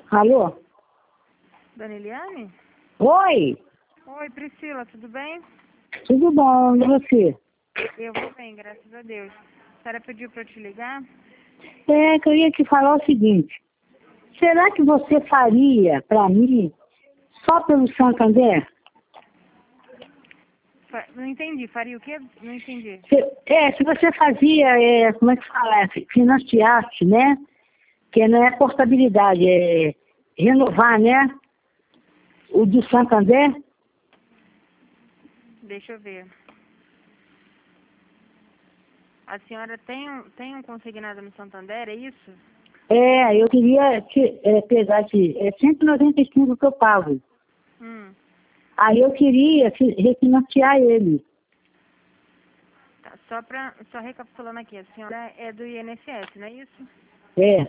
Alô? Dona Eliane? Oi, Oi, Priscila, tudo bem? tudo bom, e você? Eu vou bem, graças a Deus. A senhora pediu para eu te ligar? É, que eu ia te falar o seguinte. Será que você faria para mim só pelo Santander? Não entendi. Faria o quê? Não entendi. Se você fazia, como é que fala? Financiasse, né? Que não é portabilidade, é renovar, né? O do Santander? Deixa eu ver. A senhora tem um consignado no Santander, é isso? Eu queria pegar é 195 que eu pago. Hum. Aí eu queria refinanciar ele. Tá, só recapitulando aqui, a senhora é do INSS, não é isso? É.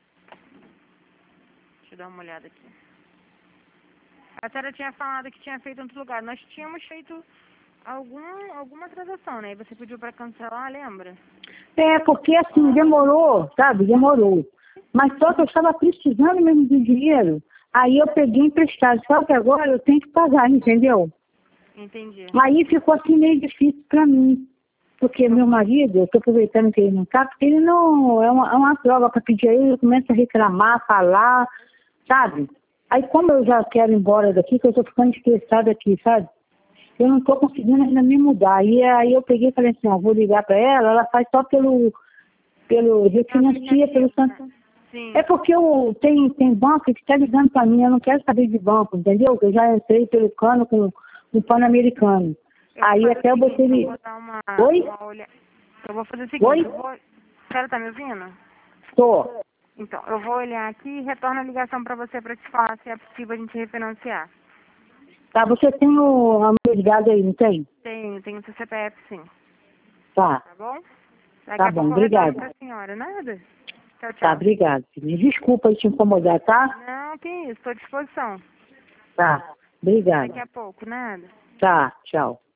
Deixa eu dar uma olhada aqui. A senhora tinha falado que tinha feito em outro lugar. Nós tínhamos feito alguma transação, né? E você pediu para cancelar, lembra? Porque assim, demorou, sabe? Demorou. Mas só que eu estava precisando mesmo de dinheiro. Aí eu peguei emprestado. Só que agora eu tenho que pagar, entendeu? Entendi. Aí ficou assim meio difícil para mim. Porque meu marido, eu estou aproveitando que ele não está, porque ele não é uma prova para pedir a ele, ele começa a reclamar, falar, sabe? Aí como eu já quero ir embora daqui, que eu estou ficando estressada aqui, sabe? Eu não estou conseguindo ainda me mudar. E aí eu peguei e falei assim, ó, vou ligar para ela faz só pelo refinancia, pelo Santander. Sim. É porque tem banco que está ligando para mim, eu não quero saber de banco, entendeu? Eu já entrei pelo cano com o Pan-Americano. Aí até eu botei ele. Eu vou dar uma Oi? olhada. Eu vou fazer o seguinte, Oi? A senhora tá me ouvindo? Tô. Então, eu vou olhar aqui e retorno a ligação para você para te falar se é possível a gente refinanciar. Tá, você tem a minha ligada aí, não tem? Tenho o seu CPF, sim. Tá. Tá bom? Daqui Tá a bom, pouco eu retorno obrigado. pra senhora. Nada? Tchau, Tá, tchau. obrigado. Me desculpa te incomodar, tá? Não, que isso. Estou à disposição. Tá. Obrigado. Daqui a pouco, nada. Tá, tchau.